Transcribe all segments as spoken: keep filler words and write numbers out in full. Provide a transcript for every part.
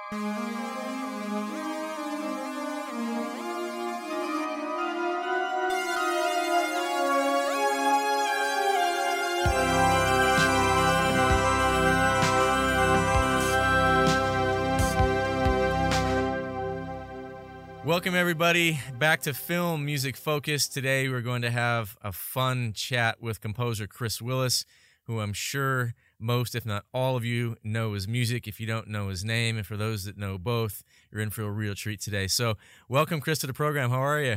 Welcome, everybody, back to Film Music Focus. Today, we're going to have a fun chat with composer Chris Willis, who I'm sure most, if not all of you, know his music. If you don't know his name, and for those that know both, you're in for a real treat today. So, welcome, Chris, to the program. How are you?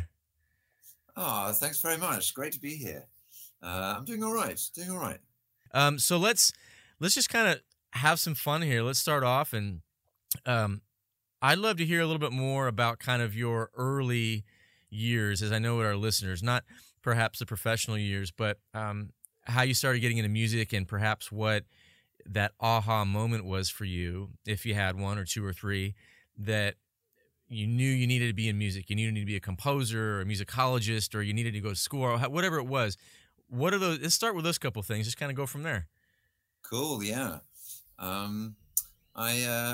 Oh, thanks very much. Great to be here. Uh, I'm doing all right. Doing all right. Um, so let's let's just kind of have some fun here. Let's start off, and um, I'd love to hear a little bit more about kind of your early years, as I know with our listeners, not perhaps the professional years, but um, how you started getting into music and perhaps what that aha moment was for you, if you had one or two or three, that you knew you needed to be in music. You needed to be a composer or a musicologist, or you needed to go to school, or whatever it was. What are those? Let's start with those couple things. Just kind of go from there. Cool, yeah. Um, I... Uh...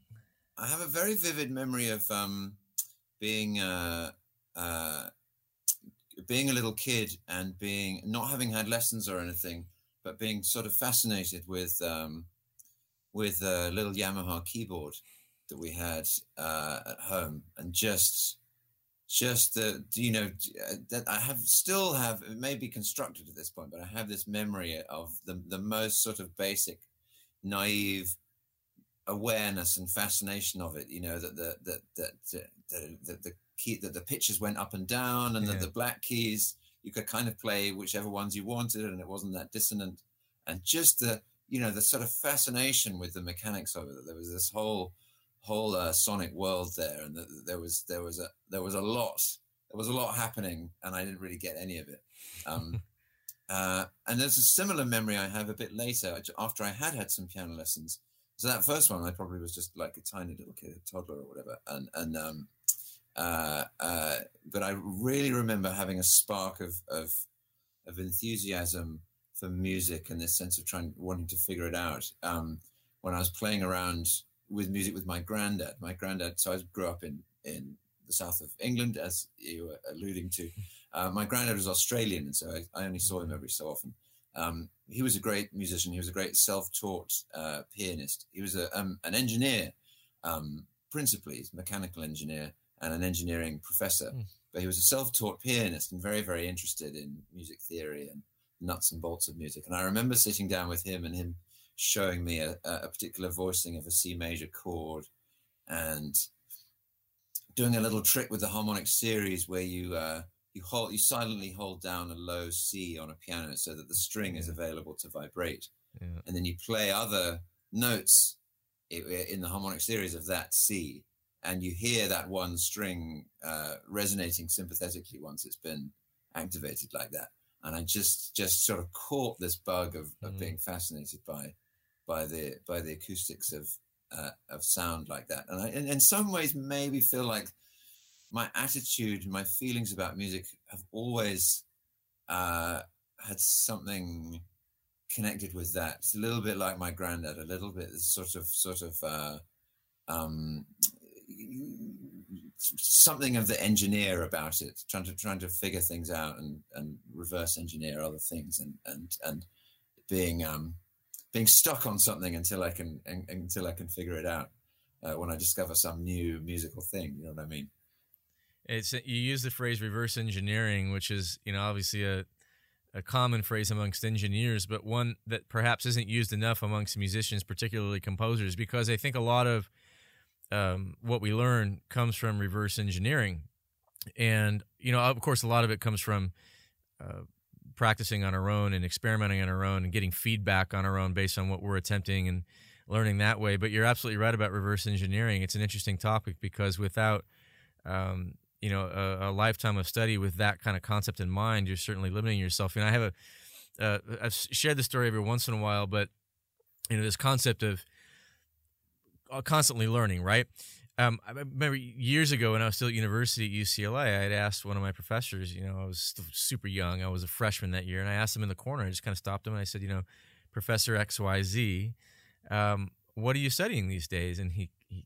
I have a very vivid memory of um, being uh, uh, being a little kid and being not having had lessons or anything, but being sort of fascinated with um, with a little Yamaha keyboard that we had uh, at home, and just just the you know that I have still have, it may be constructed at this point, but I have this memory of the the most sort of basic, naive awareness and fascination of it, you know, that the that that the, the, the key that the pitches went up and down, and yeah. that the black keys you could kind of play whichever ones you wanted, and it wasn't that dissonant, and just the you know the sort of fascination with the mechanics of it, that there was this whole whole uh, sonic world there, and that there was there was a there was a lot there was a lot happening, and I didn't really get any of it. Um, uh, and there's a similar memory I have a bit later, after I had had some piano lessons. So that first one, I probably was just like a tiny little kid, a toddler or whatever. And, and um, uh, uh, but I really remember having a spark of, of, of enthusiasm for music and this sense of trying, wanting to figure it out. Um, when I was playing around with music with my granddad, my granddad, so I grew up in, in the south of England, as you were alluding to. Uh, my granddad was Australian, and so I, I only saw him every so often. Um, he was a great musician. He was a great self-taught uh, pianist. He was a, um, an engineer, um, principally, he's a mechanical engineer and an engineering professor. Mm. But he was a self-taught pianist and very, very interested in music theory and nuts and bolts of music. And I remember sitting down with him and him showing me a, a particular voicing of a C major chord and doing a little trick with the harmonic series where you... Uh, You hold, you silently hold down a low C on a piano so that the string yeah. is available to vibrate, yeah. and then you play other notes in the harmonic series of that C, and you hear that one string uh, resonating sympathetically once it's been activated like that. And I just just sort of caught this bug of, of mm. being fascinated by by the by the acoustics of uh, of sound like that, and I, in, in some ways, maybe feel like my attitude, my feelings about music have always uh, had something connected with that. It's a little bit like my granddad, a little bit sort of, sort of uh, um, something of the engineer about it, trying to trying to figure things out and, and reverse engineer other things, and and and being um, being stuck on something until I can and, until I can figure it out uh, when I discover some new musical thing. You know what I mean? It's you use the phrase reverse engineering, which is, you know, obviously a a common phrase amongst engineers, but one that perhaps isn't used enough amongst musicians, particularly composers, because I think a lot of um, what we learn comes from reverse engineering. And, you know, of course, a lot of it comes from uh, practicing on our own and experimenting on our own and getting feedback on our own based on what we're attempting and learning that way. But you're absolutely right about reverse engineering. It's an interesting topic because without um, you know, a, a lifetime of study with that kind of concept in mind, you're certainly limiting yourself. And I have a, uh, I've shared this story every once in a while, but, you know, this concept of constantly learning, right? Um, I remember years ago when I was still at university at U C L A, I had asked one of my professors, you know, I was still super young. I was a freshman that year, and I asked him in the corner, I just kind of stopped him, and I said, you know, Professor X Y Z, um, what are you studying these days? And he, he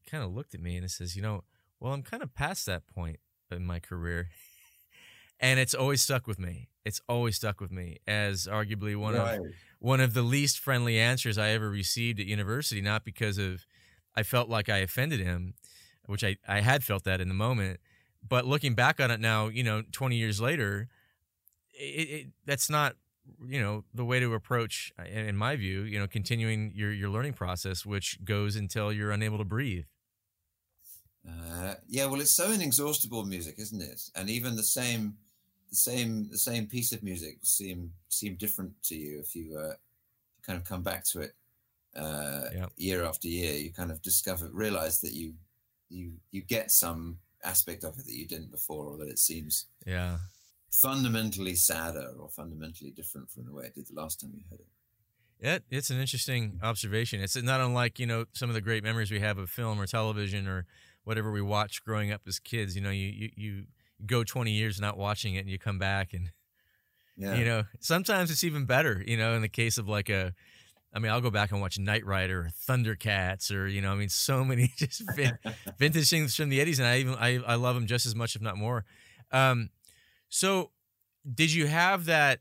kind of looked at me and he says, you know, well, I'm kind of past that point in my career. And it's always stuck with me. It's always stuck with me as arguably one Right. of one of the least friendly answers I ever received at university, not because of I felt like I offended him, which I, I had felt that in the moment. But looking back on it now, you know, twenty years later, it, it, that's not, you know, the way to approach, in my view, you know, continuing your, your learning process, which goes until you're unable to breathe. Uh, yeah, well, it's so inexhaustible, music, isn't it? And even the same, the same, the same piece of music will seem seem different to you if you uh, kind of come back to it uh, Yep. year after year. You kind of discover, realize that you you you get some aspect of it that you didn't before, or that it seems Yeah. fundamentally sadder or fundamentally different from the way it did the last time you heard it. Yeah, it's an interesting observation. It's not unlike, you know, some of the great memories we have of film or television or whatever we watched growing up as kids. You know, you you, you go twenty years not watching it and you come back and, Yeah. you know, sometimes it's even better, you know, in the case of like a, I mean, I'll go back and watch Knight Rider or Thundercats or, you know, I mean, so many just vin- vintage things from the eighties, and I even, I, I love them just as much, if not more. Um, so did you have that,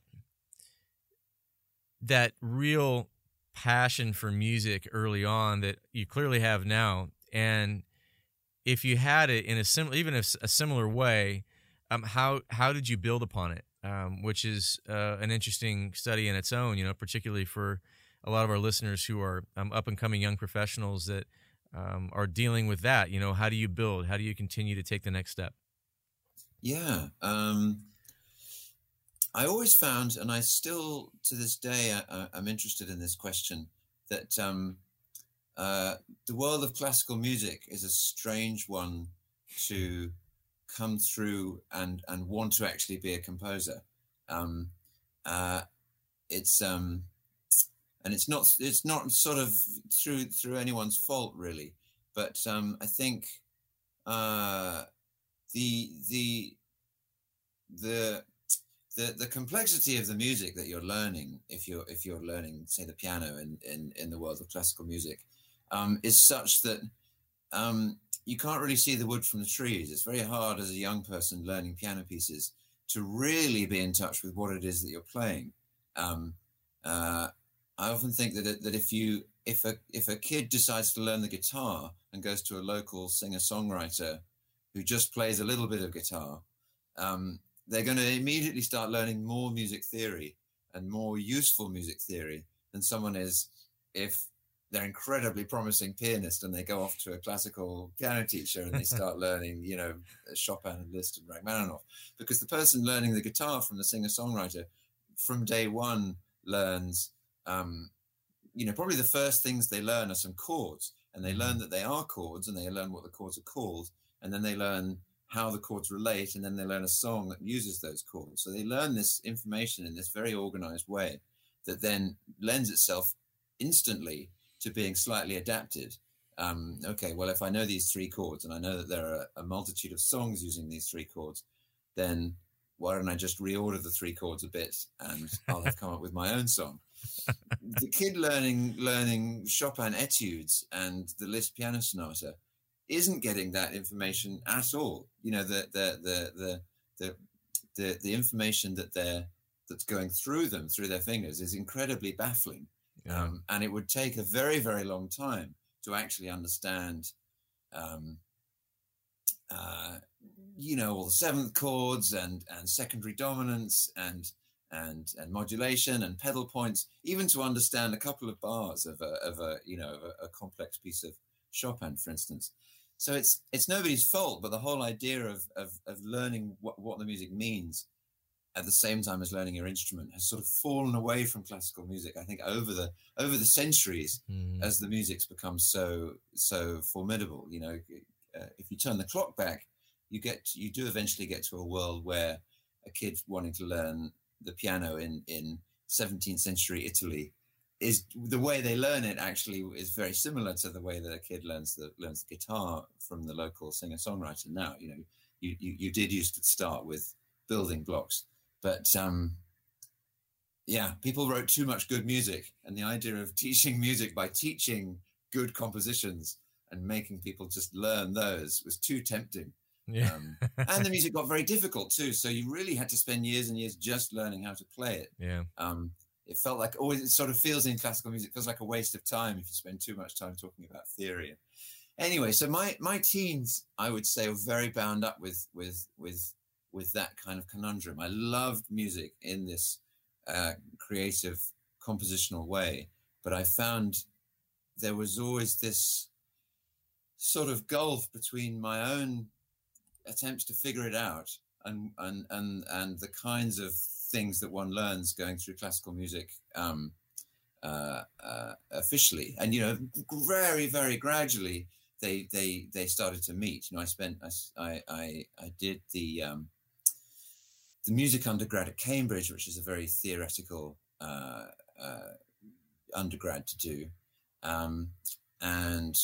that real passion for music early on that you clearly have now? And if you had it in a similar, even if a similar way, um, how, how did you build upon it? Um, which is uh, an interesting study in its own, you know, particularly for a lot of our listeners who are um, up and coming young professionals that um, are dealing with that. You know, how do you build? How do you continue to take the next step? Yeah. Um, I always found, and I still to this day, I, I'm interested in this question, that um, uh, the world of classical music is a strange one to come through and, and want to actually be a composer. Um, uh, it's um, and it's not it's not sort of through through anyone's fault really, but um, I think uh, the the the the the complexity of the music that you're learning, if you're if you're learning, say, the piano in in, in the world of classical music, um, is such that um, you can't really see the wood from the trees. It's very hard as a young person learning piano pieces to really be in touch with what it is that you're playing. Um, uh, I often think that that if you if a if a kid decides to learn the guitar and goes to a local singer-songwriter who just plays a little bit of guitar, um, they're going to immediately start learning more music theory and more useful music theory than someone is if they're incredibly promising pianist and they go off to a classical piano teacher and they start learning, you know, Chopin and Liszt and Rachmaninoff. Because the person learning the guitar from the singer-songwriter from day one learns, um, you know, probably the first things they learn are some chords, and they learn that they are chords, and they learn what the chords are called, and then they learn how the chords relate, and then they learn a song that uses those chords. So they learn this information in this very organized way that then lends itself instantly to being slightly adapted. Um, okay, well, if I know these three chords and I know that there are a multitude of songs using these three chords, then why don't I just reorder the three chords a bit and I'll have come up with my own song. The kid learning learning Chopin etudes and the Liszt piano sonata isn't getting that information at all. You know, the the the the the the, the information that they're that's going through them through their fingers is incredibly baffling. Yeah. Um, and it would take a very, very long time to actually understand, um, uh, you know, all the seventh chords and and secondary dominants and and and modulation and pedal points, even to understand a couple of bars of a of a you know of a, a complex piece of Chopin, for instance. So it's it's nobody's fault, but the whole idea of of, of learning what, what the music means at the same time as learning your instrument has sort of fallen away from classical music, I think, over the over the centuries, mm. as the music's become so so formidable. You know, uh, if you turn the clock back, you get you do eventually get to a world where a kid wanting to learn the piano in in seventeenth century Italy is the way they learn it actually is very similar to the way that a kid learns the learns the guitar from the local singer-songwriter now. You know, you you, you did used to start with building blocks. But um, yeah, people wrote too much good music, and the idea of teaching music by teaching good compositions and making people just learn those was too tempting. Yeah. Um, and the music got very difficult too. So you really had to spend years and years just learning how to play it. Yeah. Um, it felt like always, it sort of feels in classical music, feels like a waste of time if you spend too much time talking about theory. Anyway, so my, my teens, I would say, were very bound up with, with, with, with that kind of conundrum. I loved music in this uh, creative compositional way, but I found there was always this sort of gulf between my own attempts to figure it out and and and and the kinds of things that one learns going through classical music um, uh, uh, officially, and you know, very very gradually they they they started to meet. You know, I spent I I I did the um, the music undergrad at Cambridge, which is a very theoretical uh, uh, undergrad to do, um, and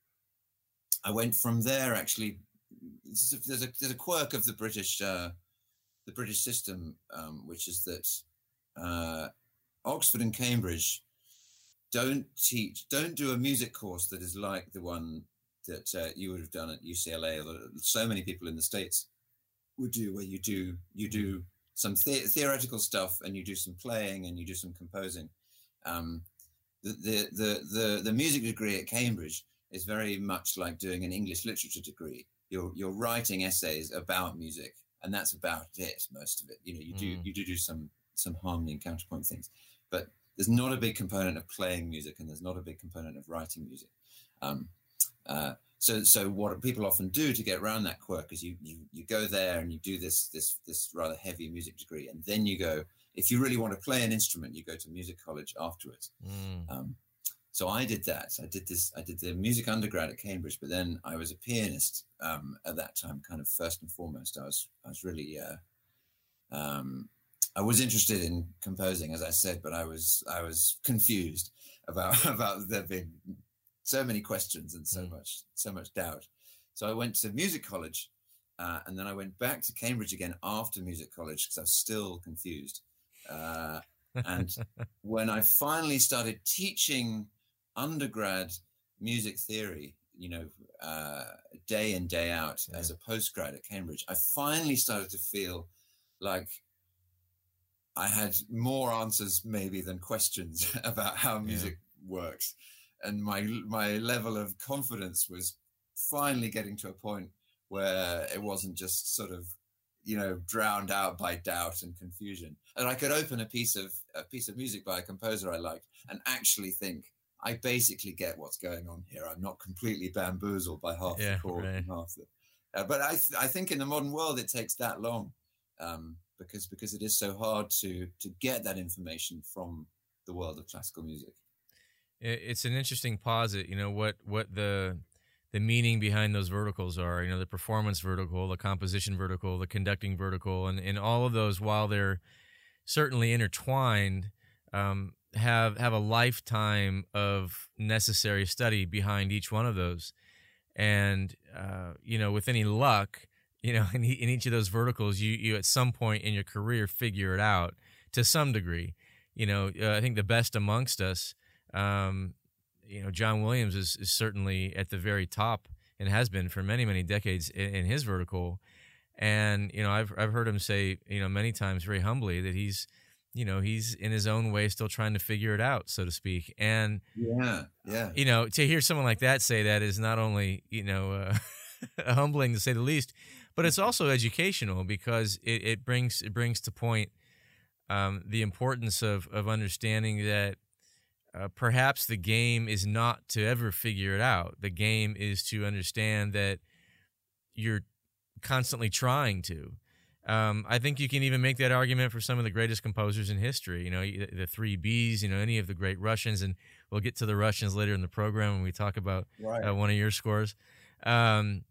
I went from there actually. There's a there's a quirk of the British uh, the British system, um, which is that uh, Oxford and Cambridge don't teach, don't do a music course that is like the one that uh, you would have done at U C L A, or that so many people in the States would do, where you do you do some the- theoretical stuff and you do some playing and you do some composing. Um, the, the the the the music degree at Cambridge is very much like doing an English literature degree. You're you're writing essays about music, and that's about it. Most of it, you know, you do mm. you do do some some harmony and counterpoint things, but there's not a big component of playing music, and there's not a big component of writing music. Um, uh, so so what people often do to get around that quirk is you you you go there and you do this this this rather heavy music degree, and then you go, if you really want to play an instrument, you go to music college afterwards. Mm. Um, So I did that. I did this. I did the music undergrad at Cambridge, but then I was a pianist um, at that time. Kind of first and foremost, I was. I was really. Uh, um, I was interested in composing, as I said, but I was. I was confused about about there being so many questions and so mm. much, so much doubt. So I went to music college, uh, and then I went back to Cambridge again after music college because I was still confused. Uh, and when I finally started teaching undergrad music theory, you know, uh, day in, day out yeah. as a postgrad at Cambridge, I finally started to feel like I had more answers maybe than questions about how music yeah. works. And my my level of confidence was finally getting to a point where it wasn't just sort of, you know, drowned out by doubt and confusion. And I could open a piece of a piece of music by a composer I liked and actually think, I basically get what's going on here. I'm not completely bamboozled by half yeah, the chord right. and half the. Uh, but I, th- I think in the modern world it takes that long, um, because because it is so hard to to get that information from the world of classical music. It's an interesting posit. You know what what the the meaning behind those verticals are. You know, the performance vertical, the composition vertical, the conducting vertical, and and all of those, while they're certainly intertwined, Um, have have a lifetime of necessary study behind each one of those. And, uh, you know, with any luck, you know, in, in each of those verticals, you, you at some point in your career figure it out to some degree. You know, uh, I think the best amongst us, um, you know, John Williams is, is certainly at the very top and has been for many, many decades in, in his vertical. And, you know, I've I've heard him say, you know, many times very humbly that he's, you know, he's in his own way still trying to figure it out, so to speak. And, yeah, yeah. you know, to hear someone like that say that is not only, you know, uh, humbling to say the least, but it's also educational because it, it brings it brings to point um, the importance of, of understanding that uh, perhaps the game is not to ever figure it out. The game is to understand that you're constantly trying to. Um, I think you can even make that argument for some of the greatest composers in history. You know, the three Bs. You know, any of the great Russians, and we'll get to the Russians later in the program when we talk about right. uh, one of your scores. Um,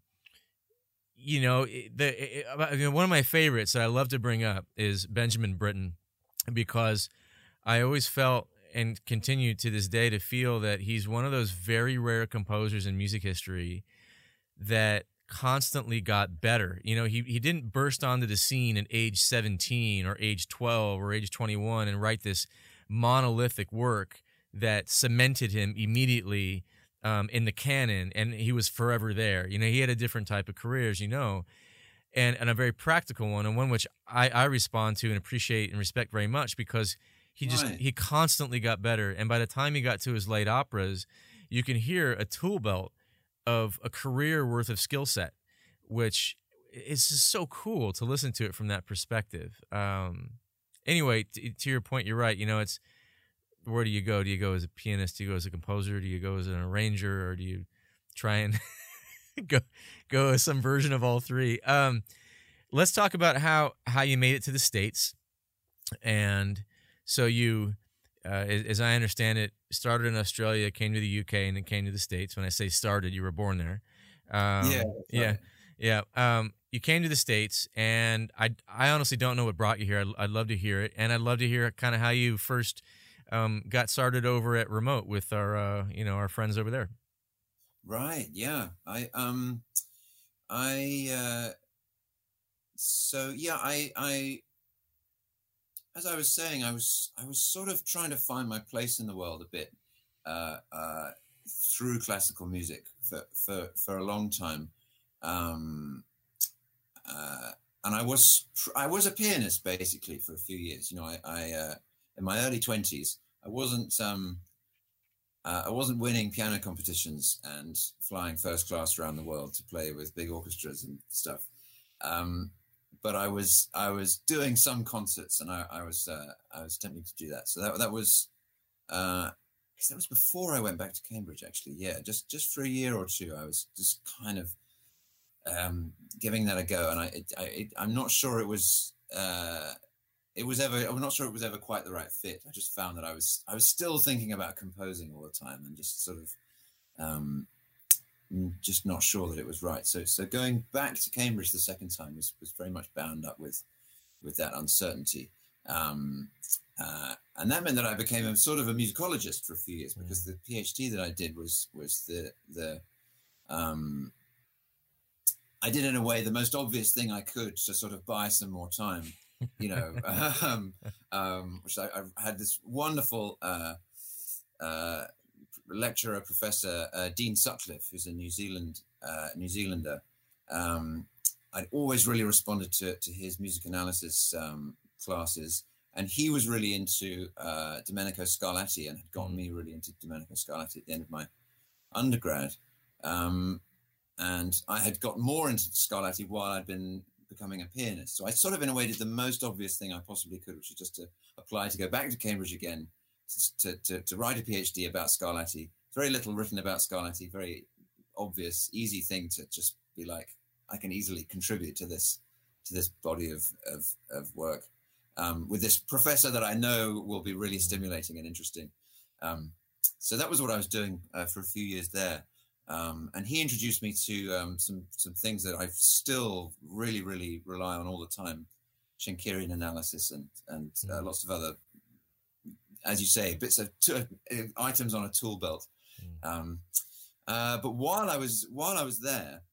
you know, the it, you know, one of my favorites that I love to bring up is Benjamin Britten, because I always felt and continue to this day to feel that he's one of those very rare composers in music history that constantly got better. You know, he he didn't burst onto the scene at age seventeen or age twelve or age twenty-one and write this monolithic work that cemented him immediately um, in the canon, and he was forever there. You know, he had a different type of career, as you know, and, and a very practical one, and one which I, I respond to and appreciate and respect very much, because he just Right. he constantly got better. And by the time he got to his late operas, you can hear a tool belt of a career worth of skill set, which is just so cool to listen to it from that perspective. Um, anyway, t- to your point, you're right. You know, it's, where do you go? Do you go as a pianist? Do you go as a composer? Do you go as an arranger? Or do you try and go go as some version of all three? Um, let's talk about how, how you made it to the States. And so you, uh, as, as I understand it, started in Australia, came to the U K, and then came to the States. When I say started, you were born there. Um, Yeah, yeah, right. yeah. Um, you came to the States, and I, I honestly don't know what brought you here. I'd, I'd love to hear it, and I'd love to hear kind of how you first um, got started over at Remote with our, uh, you know, our friends over there. Right. Yeah. I um I uh so yeah, I I as I was saying, I was I was sort of trying to find my place in the world a bit uh uh through classical music for for for a long time. Um uh and I was I was a pianist basically for a few years. You know, I I uh in my early twenties, I wasn't um Uh, I wasn't winning piano competitions and flying first class around the world to play with big orchestras and stuff, um, but I was I was doing some concerts, and I, I was uh, I was attempting to do that. So that that was uh, I guess that was before I went back to Cambridge. Actually, yeah, just just for a year or two, I was just kind of um, giving that a go, and I, it, I it, I'm not sure it was. Uh, It was ever. I'm not sure it was ever quite the right fit. I just found that I was. I was still thinking about composing all the time, and just sort of, um, just not sure that it was right. So, so going back to Cambridge the second time was was very much bound up with, with that uncertainty, um, uh, and that meant that I became a sort of a musicologist for a few years, because the PhD that I did was was the the, um, I did in a way the most obvious thing I could to sort of buy some more time. You know, um, um, which I, I had this wonderful uh, uh, lecturer, Professor uh, Dean Sutcliffe, who's a New Zealand uh, New Zealander. Um, I'd always really responded to to his music analysis um, classes, and he was really into uh, Domenico Scarlatti, and had gotten me really into Domenico Scarlatti at the end of my undergrad. Um, and I had got more into Scarlatti while I'd been becoming a pianist. So I sort of, in a way, did the most obvious thing I possibly could, which was just to apply to go back to Cambridge again, to, to, to write a PhD about Scarlatti. Very little written about Scarlatti, very obvious, easy thing to just be like, I can easily contribute to this to this body of, of, of work um, with this professor that I know will be really stimulating and interesting. Um, so that was what I was doing uh, for a few years there. Um, and he introduced me to um, some some things that I still really, really rely on all the time: Schenkerian analysis and and uh, lots of other, as you say, bits of t- items on a tool belt. Um, uh, but while I was while I was there,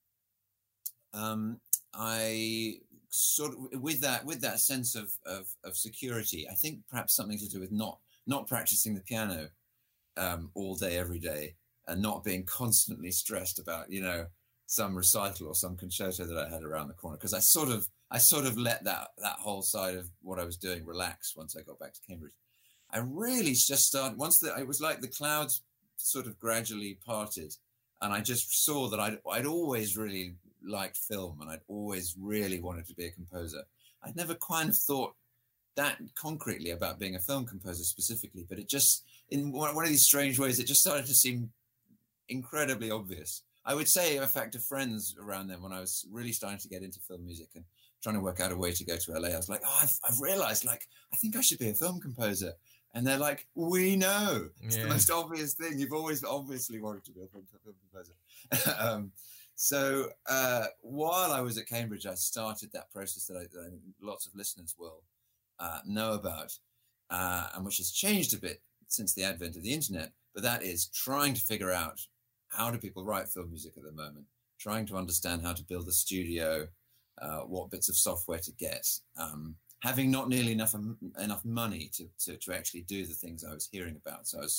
um, I sort of with that with that sense of, of of security. I think perhaps something to do with not not practicing the piano um, all day every day, and not being constantly stressed about, you know, some recital or some concerto that I had around the corner. Because I sort of, I sort of let that that whole side of what I was doing relax once I got back to Cambridge. I really just started, once the, it was like the clouds sort of gradually parted, and I just saw that I'd, I'd always really liked film, and I'd always really wanted to be a composer. I'd never kind of thought that concretely about being a film composer specifically, but it just, in one of these strange ways, it just started to seem incredibly obvious. I would say, in fact, to friends around then, when I was really starting to get into film music and trying to work out a way to go to L A, I was like, oh, I've, I've realized, like, I think I should be a film composer. And they're like, we know. It's yeah. the most obvious thing. You've always obviously wanted to be a film, film composer. um, so uh, while I was at Cambridge, I started that process that I, that I think lots of listeners will uh, know about, uh, and which has changed a bit since the advent of the internet. But that is trying to figure out, how do people write film music at the moment? Trying to understand how to build a studio, uh, what bits of software to get, um, having not nearly enough um, enough money to, to to actually do the things I was hearing about. So I was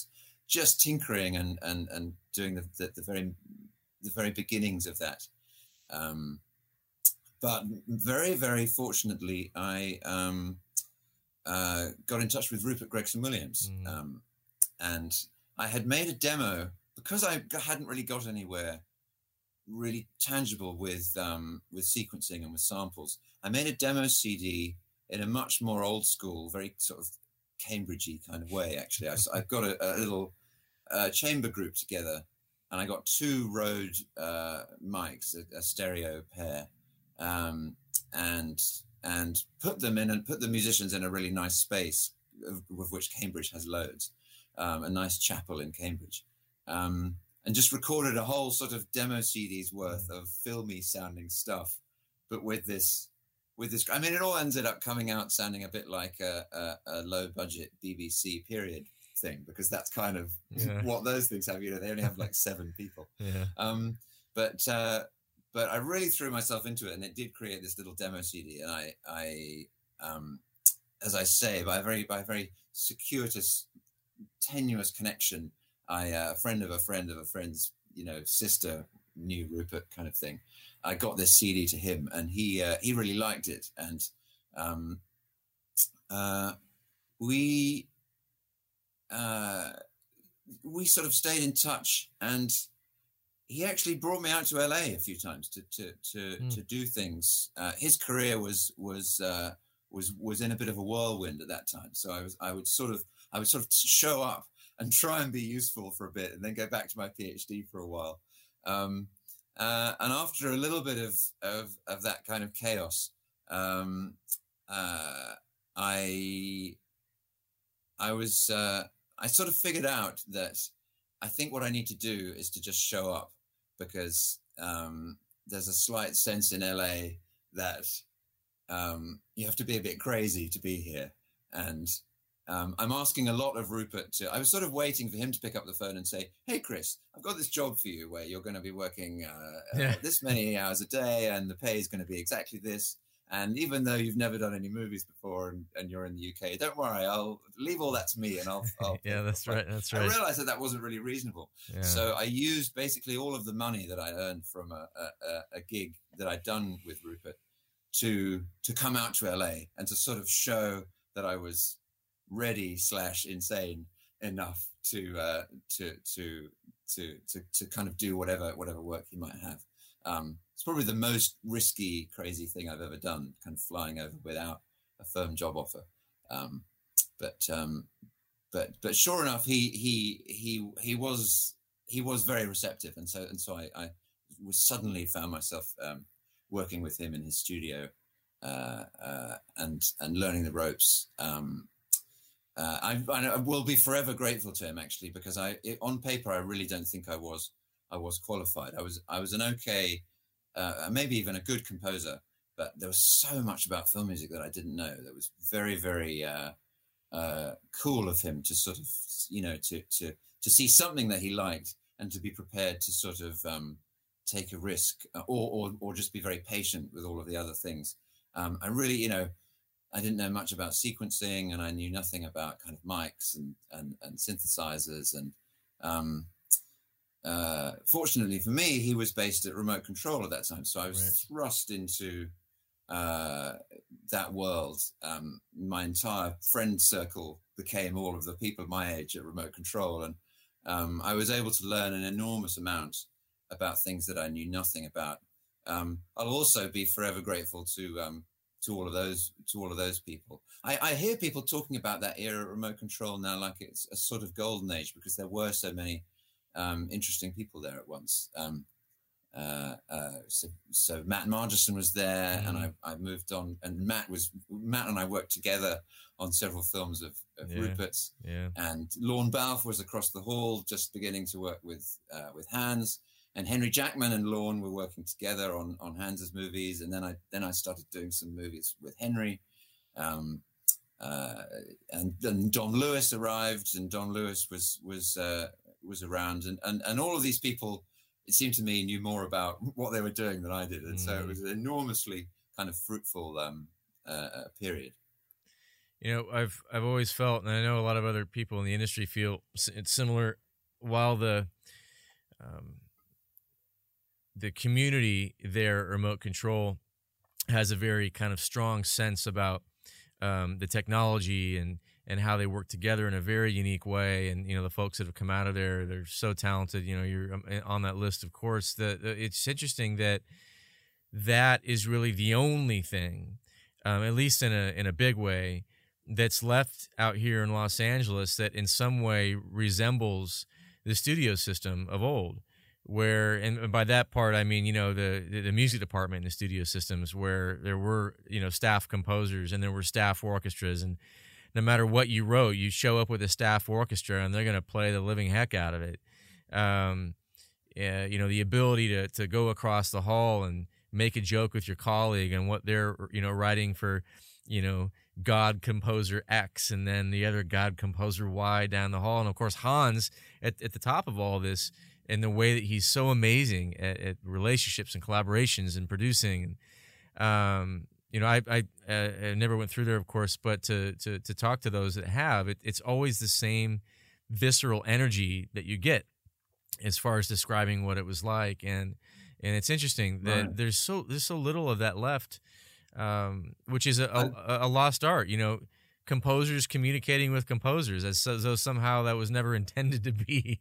just tinkering and and and doing the the, the very the very beginnings of that. Um, but very very fortunately, I um, uh, got in touch with Rupert Gregson Williams, mm. um, and I had made a demo because I hadn't really got anywhere really tangible with um, with sequencing and with samples. I made a demo C D in a much more old school, very sort of Cambridgey kind of way. Actually, I, I got a, a little uh, chamber group together, and I got two Rode uh, mics, a, a stereo pair, um, and and put them in and put the musicians in a really nice space, of, of which Cambridge has loads, um, a nice chapel in Cambridge. Um, and just recorded a whole sort of demo C D's worth of filmy sounding stuff, but with this, with this, I mean, it all ended up coming out sounding a bit like a, a, a low budget B B C period thing, because that's kind of yeah. what those things have, you know, they only have like seven people. Yeah. Um, but, uh, but I really threw myself into it, and it did create this little demo C D. And I, I, um, as I say, by a very, by a very circuitous, tenuous connection, I, uh, a friend of a friend of a friend's, you know, sister knew Rupert, kind of thing. I got this C D to him, and he uh, he really liked it, and um, uh, we uh, we sort of stayed in touch. And he actually brought me out to L A a few times to to to, mm. to do things. Uh, his career was was uh, was was in a bit of a whirlwind at that time, so I was I would sort of I would sort of show up and try and be useful for a bit, and then go back to my PhD for a while. Um, uh, and after a little bit of, of, of that kind of chaos, um, uh, I, I was, uh, I sort of figured out that I think what I need to do is to just show up, because um, there's a slight sense in L A that um, you have to be a bit crazy to be here. And Um, I'm asking a lot of Rupert to, I was sort of waiting for him to pick up the phone and say, hey, Chris, I've got this job for you where you're going to be working uh, yeah. uh, this many hours a day, and the pay is going to be exactly this. And even though you've never done any movies before, and, and you're in the U K, don't worry, I'll leave all that to me, and I'll. I'll yeah, that's right. That's right. I realized that that wasn't really reasonable. Yeah. So I used basically all of the money that I earned from a, a, a gig that I'd done with Rupert to, to come out to L A and to sort of show that I was ready slash insane enough to uh to to to to to kind of do whatever whatever work he might have. Um it's probably the most risky, crazy thing I've ever done, kind of flying over without a firm job offer. Um but um but but sure enough, he he he he was he was very receptive, and so and so I, I was suddenly found myself um working with him in his studio uh uh and and learning the ropes. um Uh, I, I will be forever grateful to him, actually, because I, it, on paper, I really don't think I was, I was qualified. I was, I was an okay, uh, maybe even a good composer, but there was so much about film music that I didn't know. That was very, very uh, uh, cool of him to sort of, you know, to to to see something that he liked and to be prepared to sort of um, take a risk, or, or or just be very patient with all of the other things. Um, I really, you know. I didn't know much about sequencing, and I knew nothing about kind of mics and and, and synthesizers. And um, uh, fortunately for me, he was based at Remote Control at that time, so I was right. thrust into uh, that world. Um, my entire friend circle became all of the people my age at Remote Control, and um, I was able to learn an enormous amount about things that I knew nothing about. Um, I'll also be forever grateful to. Um, to all of those, to all of those people. I, I hear people talking about that era of Remote Control now like it's a sort of golden age, because there were so many um, interesting people there at once. Um, uh, uh, so, so Matt Margerson was there, mm. and I, I moved on, and Matt was, Matt and I worked together on several films of, of yeah. Rupert's, yeah. and Lorne Balfe was across the hall, just beginning to work with, uh, with Hans. And Henry Jackman and Lorne were working together on, on Hans's movies, and then I then I started doing some movies with Henry, um, uh, and then Don Lewis arrived, and Don Lewis was was uh, was around, and, and and all of these people, it seemed to me, knew more about what they were doing than I did, and mm. so it was an enormously kind of fruitful um, uh, period. You know, I've I've always felt, and I know a lot of other people in the industry feel s- it's similar. While the um, the community there, at remote control, has a very kind of strong sense about um, the technology and and how they work together in a very unique way. And you know, the folks that have come out of there, they're so talented. You know, you're um, on that list, of course. That it's interesting that that is really the only thing, um, at least in a in a big way, that's left out here in Los Angeles that in some way resembles the studio system of old. Where, and by that part, I mean, you know, the the music department in the studio systems, where there were, you know, staff composers and there were staff orchestras, and no matter what you wrote, you show up with a staff orchestra and they're going to play the living heck out of it. Um, yeah, you know, the ability to to go across the hall and make a joke with your colleague and what they're, you know, writing for, you know, God composer X and then the other God composer Y down the hall. And of course, Hans at, at the top of all this, and the way that he's so amazing at, at relationships and collaborations and producing. Um, you know, I, I, uh, I never went through there, of course, but to, to, to talk to those that have, it, it's always the same visceral energy that you get as far as describing what it was like. And, and it's interesting that Right. there's so, there's so little of that left, um, which is a, I, a, a lost art, you know, composers communicating with composers as, as though somehow that was never intended to be.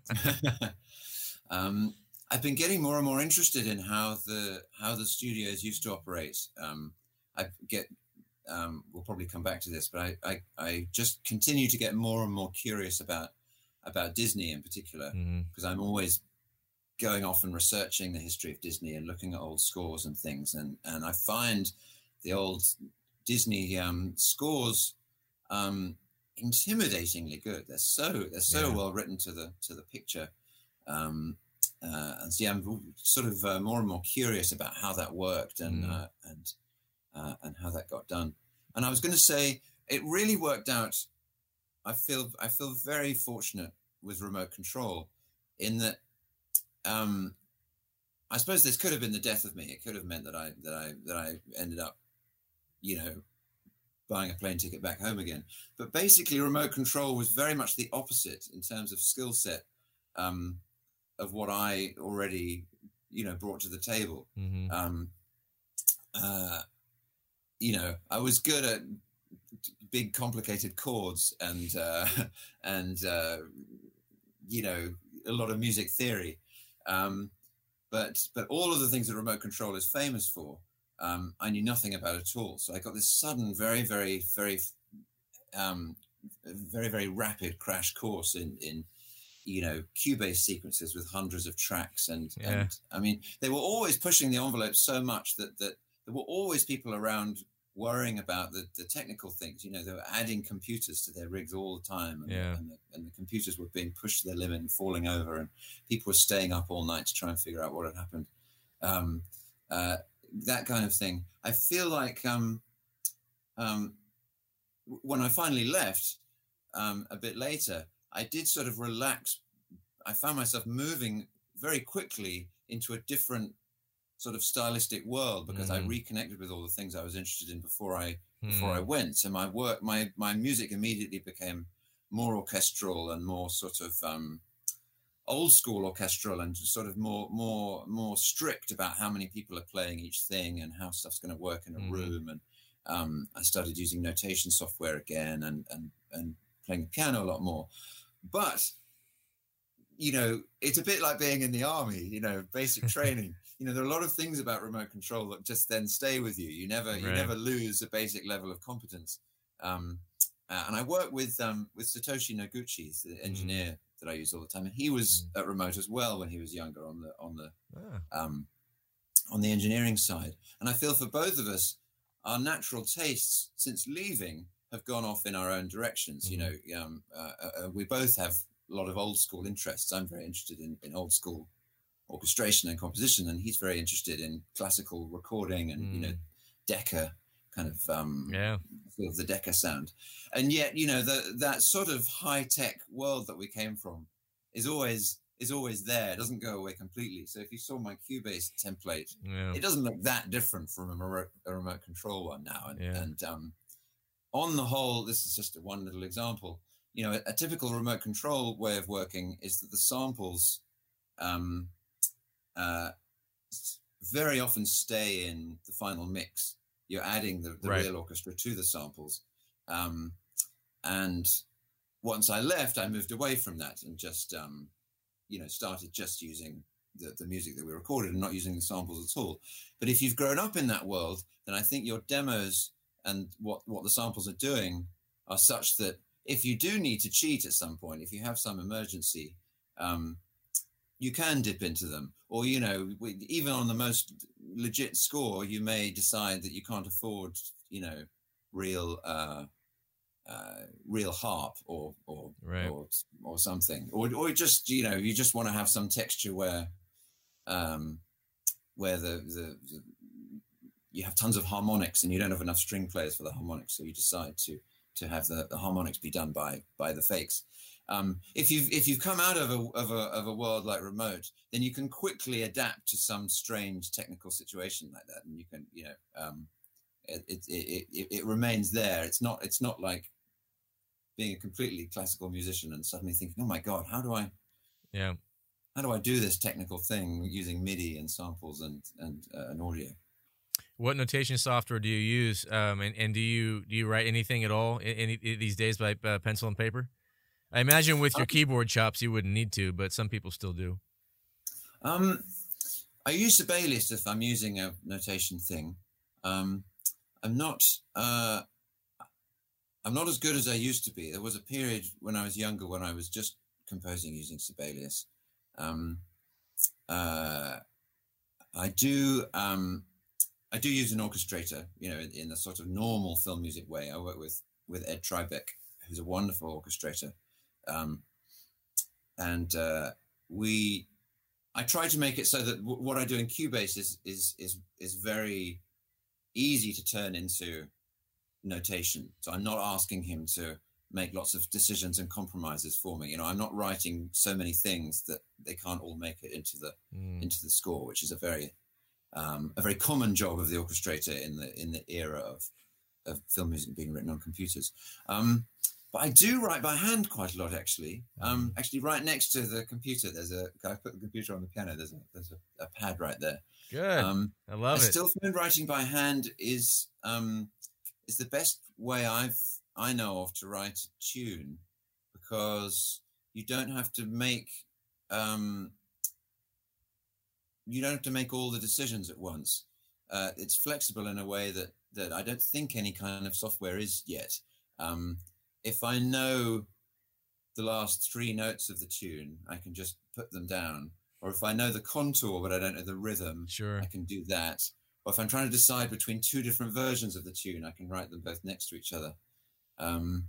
um, I've been getting more and more interested in how the how the studios used to operate. Um, I get um, we'll probably come back to this, but I, I I just continue to get more and more curious about about Disney in particular, Mm-hmm. because I'm always going off and researching the history of Disney and looking at old scores and things, and and I find the old Disney um, scores um, intimidatingly good. They're so they're so Yeah. well written to the to the picture. Um, uh, and so yeah, I'm sort of uh, more and more curious about how that worked and Mm. uh, and uh, and how that got done. And I was going to say it really worked out. I feel I feel very fortunate with remote control, in that um, I suppose this could have been the death of me. It could have meant that I that I that I ended up, you know, buying a plane ticket back home again. But basically, remote control was very much the opposite in terms of skill set. Um, of what I already, you know, brought to the table. Mm-hmm. Um, uh, you know, I was good at big, complicated chords and, uh, and uh, you know, a lot of music theory. Um, but but all of the things that remote control is famous for, um, I knew nothing about at all. So I got this sudden, very, very, very, um, very, very rapid crash course in, in you know, Cubase sequences with hundreds of tracks. And, Yeah. and I mean, they were always pushing the envelope so much that, that there were always people around worrying about the, the technical things. You know, they were adding computers to their rigs all the time. And, Yeah. and, the, and the computers were being pushed to their limit and falling over. And people were staying up all night to try and figure out what had happened. Um, uh, that kind of thing. I feel like um, um, when I finally left um, a bit later, I did sort of relax. I found myself moving very quickly into a different sort of stylistic world, because mm. I reconnected with all the things I was interested in before I mm. before I went. So my work, my my music immediately became more orchestral and more sort of um, old school orchestral, and sort of more more more strict about how many people are playing each thing and how stuff's going to work in a mm. room. And um, I started using notation software again, and and and playing the piano a lot more. But, you know, it's a bit like being in the army, you know, basic training. You know, there are a lot of things about remote control that just then stay with you. You never, right. you never lose a basic level of competence. Um, uh, and I work with um, with Satoshi Noguchi, the engineer mm. that I use all the time, and he was mm. at remote as well when he was younger on the on the ah. um, on the engineering side. And I feel for both of us, our natural tastes since leaving have gone off in our own directions. Mm-hmm. You know, um, uh, uh, we both have a lot of old school interests. I'm very interested in, in old school orchestration and composition, and he's very interested in classical recording and, mm. you know, Decca kind of, um, yeah, sort of the Decca sound. And yet, you know, the, that sort of high tech world that we came from is always, is always there. It doesn't go away completely. So if you saw my Cubase template, yeah. it doesn't look that different from a remote, a remote control one now. And, yeah. and, um, on the whole, this is just one little example. You know, a, a typical remote control way of working is that the samples um, uh, very often stay in the final mix. You're adding the, the right. real orchestra to the samples. Um, and once I left, I moved away from that and just, um, you know, started just using the, the music that we recorded and not using the samples at all. But if you've grown up in that world, then I think your demos and what, what the samples are doing are such that if you do need to cheat at some point, if you have some emergency, um, you can dip into them. Or, you know, we, even on the most legit score, you may decide that you can't afford, you know, real uh, uh, real harp or or, right. or or something. Or or just, you know, you just want to have some texture where um, where the, the, the you have tons of harmonics and you don't have enough string players for the harmonics, so you decide to to have the, the harmonics be done by by the fakes. Um, if you've if you've come out of a of a of a world like remote, then you can quickly adapt to some strange technical situation like that, and you can, you know, um, it, it it it it remains there. It's not it's not like being a completely classical musician and suddenly thinking, oh my God, how do I yeah how do I do this technical thing using MIDI and samples and and uh, and audio? What notation software do you use? Um, and, and do you do you write anything at all in, in, in these days by uh, pencil and paper? I imagine with your um, keyboard chops you wouldn't need to, but some people still do. Um, I use Sibelius if I'm using a notation thing. Um, I'm not. Uh, I'm not as good as I used to be. There was a period when I was younger when I was just composing using Sibelius. Um, uh, I do. Um, I do use an orchestrator, you know, in, in the sort of normal film music way. I work with with Ed Tribeck, who's a wonderful orchestrator. Um, and uh, we, I try to make it so that w- what I do in Cubase is is is is very easy to turn into notation. So I'm not asking him to make lots of decisions and compromises for me. You know, I'm not writing so many things that they can't all make it into the mm. into the score, which is a very um, a very common job of the orchestrator in the in the era of of film music being written on computers. Um, But I do write by hand quite a lot, actually. Um, actually, right next to the computer, there's a. I put the computer on the piano. There's a there's a, a pad right there. Good. Um, I love I it. I still find writing by hand is um, is the best way I've I know of to write a tune, because you don't have to make um, you don't have to make all the decisions at once. Uh, it's flexible in a way that that I don't think any kind of software is yet. Um, If I know the last three notes of the tune, I can just put them down. Or if I know the contour, but I don't know the rhythm, sure. I can do that. Or if I'm trying to decide between two different versions of the tune, I can write them both next to each other. Um,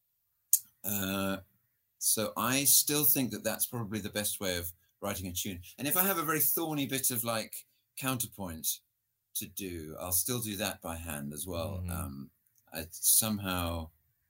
uh, so I still think that that's probably the best way of writing a tune. And if I have a very thorny bit of like counterpoint to do, I'll still do that by hand as well. Mm-hmm. Um, I somehow...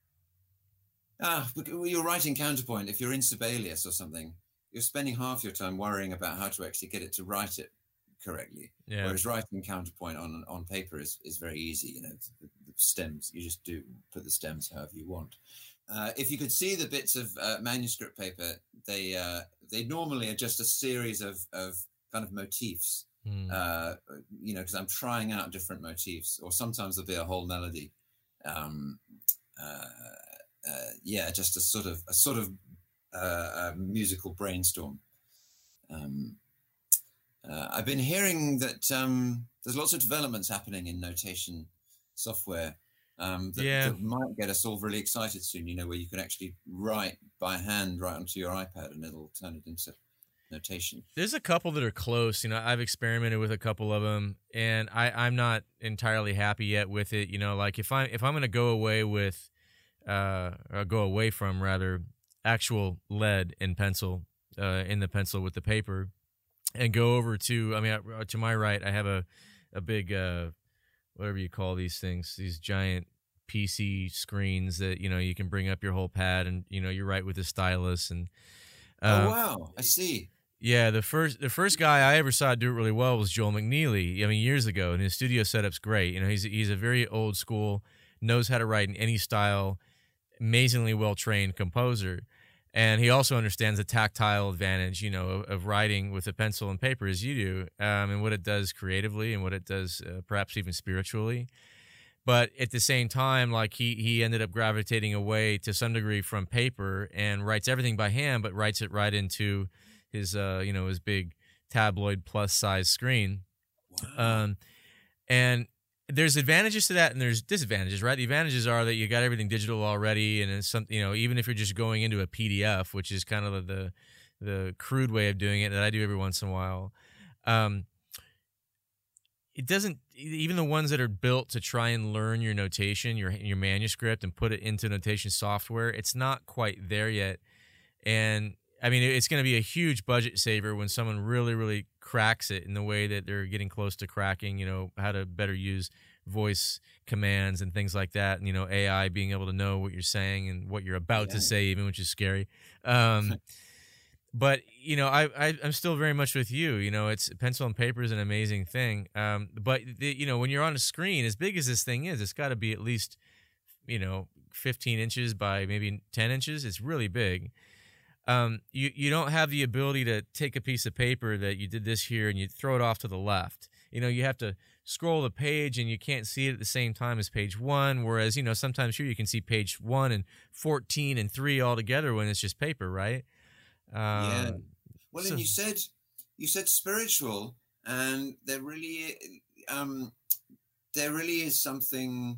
Ah, you're writing counterpoint. If you're in Sibelius or something, you're spending half your time worrying about how to actually get it to write it correctly. Yeah. Whereas writing counterpoint on on paper is, is very easy. You know, the, the stems, you just do put the stems however you want. Uh, if you could see the bits of uh, manuscript paper, they uh, they normally are just a series of of kind of motifs. Mm. Uh, you know, because I'm trying out different motifs, or sometimes there'll be a whole melody. Um, uh, Uh, yeah, just a sort of a sort of uh, a musical brainstorm. Um, uh, I've been hearing that um, there's lots of developments happening in notation software um, that, yeah. that might get us all really excited soon. You know, where you can actually write by hand right onto your iPad and it'll turn it into notation. There's a couple that are close. You know, I've experimented with a couple of them, and I, I'm not entirely happy yet with it. You know, like if I if I'm going to go away with Uh, or go away from rather actual lead and pencil uh, in the pencil with the paper, and go over to I mean to my right I have a a big uh, whatever you call these things, these giant P C screens that you know you can bring up your whole pad, and you know you write with a stylus. And uh, oh wow, I see. Yeah, the first the first guy I ever saw do it really well was Joel McNeely. I mean years ago, and his studio setup's great. You know he's he's a very old school knows how to write in any style, amazingly well-trained composer. And he also understands the tactile advantage, you know, of, of writing with a pencil and paper as you do, um, and what it does creatively and what it does uh, perhaps even spiritually. But at the same time, like he he ended up gravitating away to some degree from paper and writes everything by hand, but writes it right into his uh, you know his big tabloid plus size screen. Wow. Um, and there's advantages to that and there's disadvantages, right? The advantages are that you got everything digital already, and it's some, you know, even if you're just going into a P D F, which is kind of the the crude way of doing it that I do every once in a while. Um, it doesn't, even the ones that are built to try and learn your notation, your your manuscript, and put it into notation software, it's not quite there yet. And I mean, it's going to be a huge budget saver when someone really, really cracks it in the way that they're getting close to cracking, you know, how to better use voice commands and things like that. And, you know, A I being able to know what you're saying and what you're about Yeah. to say, even, which is scary. Um, but, you know, I, I, I'm still very much with you. You know, it's pencil and paper is an amazing thing. Um, but, the, you know, when you're on a screen, as big as this thing is, it's got to be at least, you know, fifteen inches by maybe ten inches. It's really big. Um, you, you don't have the ability to take a piece of paper that you did this here and you throw it off to the left. You know, you have to scroll the page and you can't see it at the same time as page one. Whereas, you know, sometimes here you can see page one and fourteen and three all together when it's just paper, right? Um, Yeah. Well, so- and you said you said spiritual, and there really um there really is something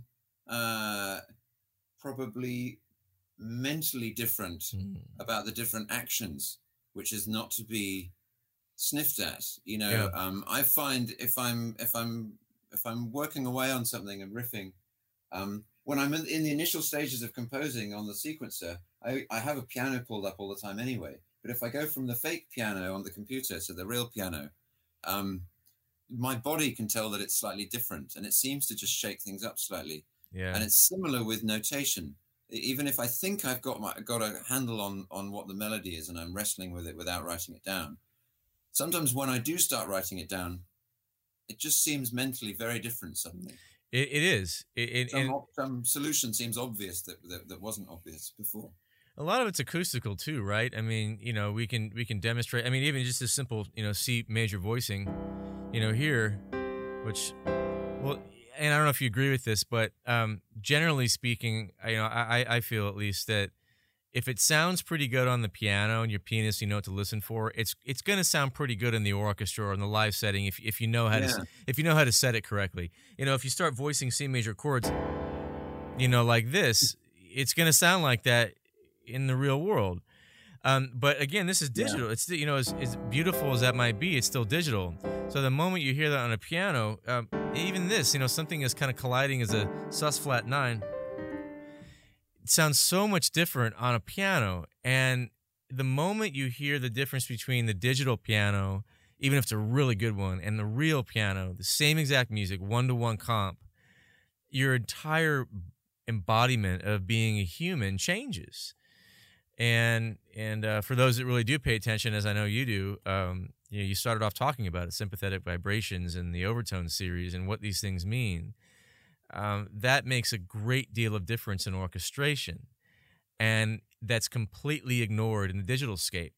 uh probably mentally different Mm. about the different actions, which is not to be sniffed at. You know, Yeah. um, I find if I'm if I'm if I'm working away on something and riffing, um, when I'm in, in the initial stages of composing on the sequencer, I, I have a piano pulled up all the time anyway. But if I go from the fake piano on the computer to the real piano, um, my body can tell that it's slightly different, and it seems to just shake things up slightly. yeah. And it's similar with notation. Even if I think I've got my got a handle on on what the melody is, and I'm wrestling with it without writing it down, sometimes when I do start writing it down, it just seems mentally very different suddenly. It, it is. It, it, Some, and op- some solution seems obvious that, that that wasn't obvious before. a lot of it's acoustical too, right? I mean, you know, we can we can demonstrate. I mean, even just a simple, you know, C major voicing, you know, here, which, well, and I don't know if you agree with this, but um, generally speaking, I- you know, I I feel at least that if it sounds pretty good on the piano and your pianist, you know what to listen for, it's it's going to sound pretty good in the orchestra or in the live setting if if you know how Yeah. to if you know how to set it correctly. You know, if you start voicing C major chords, you know, like this, it's going to sound like that in the real world. Um, but again, this is digital. It's, you know, as, as beautiful as that might be, it's still digital. So the moment you hear that on a piano, um, even this, you know, something is kind of colliding as a sus flat nine, it sounds so much different on a piano. And the moment you hear the difference between the digital piano, even if it's a really good one, and the real piano, the same exact music, one-to-one comp, your entire embodiment of being a human changes. And and uh, for those that really do pay attention, as I know you do, um, you know, you started off talking about it, sympathetic vibrations and the overtone series and what these things mean. Um, that makes a great deal of difference in orchestration, and that's completely ignored in the digital scape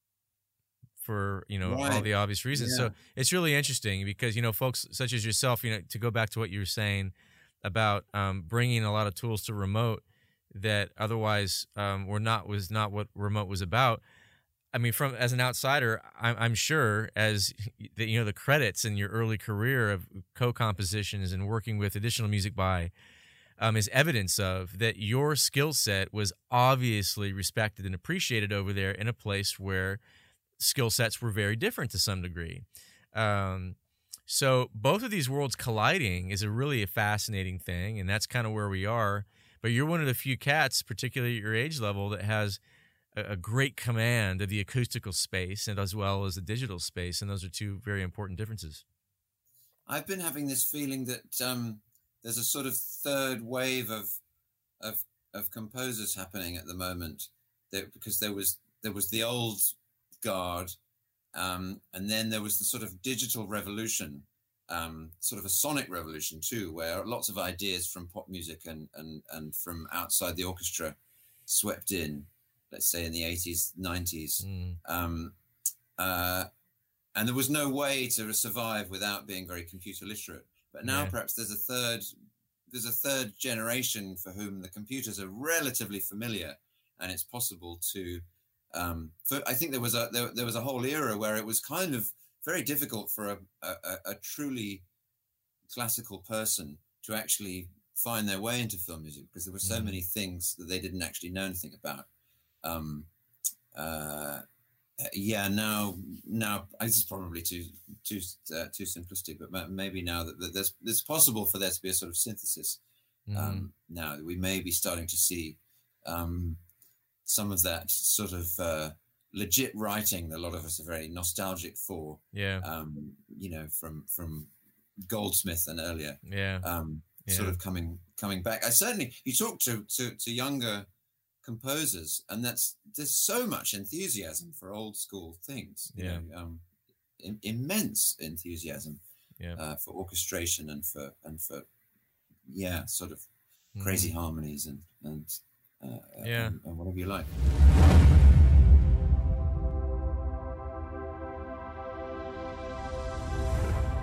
for, you know, all Right. the obvious reasons. Yeah. So it's really interesting because, you know, folks such as yourself, you know, to go back to what you were saying about um, bringing a lot of tools to remote that otherwise um, were not was not what remote was about. I mean, from as an outsider, I'm, I'm sure as the, you know, the credits in your early career of co-compositions and working with additional music by um, is evidence of that your skill set was obviously respected and appreciated over there in a place where skill sets were very different to some degree. Um, so both of these worlds colliding is a really a fascinating thing, and that's kind of where we are. But you're one of the few cats, particularly at your age level, that has a, a great command of the acoustical space and as well as the digital space, and those are two very important differences. I've been having this feeling that um, there's a sort of third wave of of of composers happening at the moment. That because there was there was the old guard, um, and then there was the sort of digital revolution, um, sort of a sonic revolution too, where lots of ideas from pop music and and and from outside the orchestra swept in. Let's say in the eighties, nineties, mm. um, uh, and there was no way to survive without being very computer literate. But now yeah. perhaps there's a third, there's a third generation for whom the computers are relatively familiar, and it's possible to. Um, for, I think there was a there, there was a whole era where it was kind of very difficult for a, a, a truly classical person to actually find their way into film music, because there were so mm. many things that they didn't actually know anything about. Um, uh, yeah, now, now this is probably too too uh, too simplistic, but maybe now that, that there's it's possible for there to be a sort of synthesis. Um, mm. Now that we may be starting to see um, some of that sort of uh, legit writing that a lot of us are very nostalgic for. Yeah, um, you know, from from Goldsmith and earlier. Yeah, um, yeah. sort of coming coming back. I certainly you talk to to, to younger composers, and that's there's so much enthusiasm for old school things. You yeah, know, um, in, immense enthusiasm. Yeah, uh, for orchestration and for and for yeah, sort of mm. crazy harmonies and and uh, yeah, and, and whatever you like.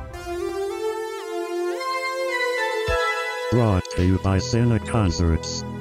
Brought to you by Cine Concerts.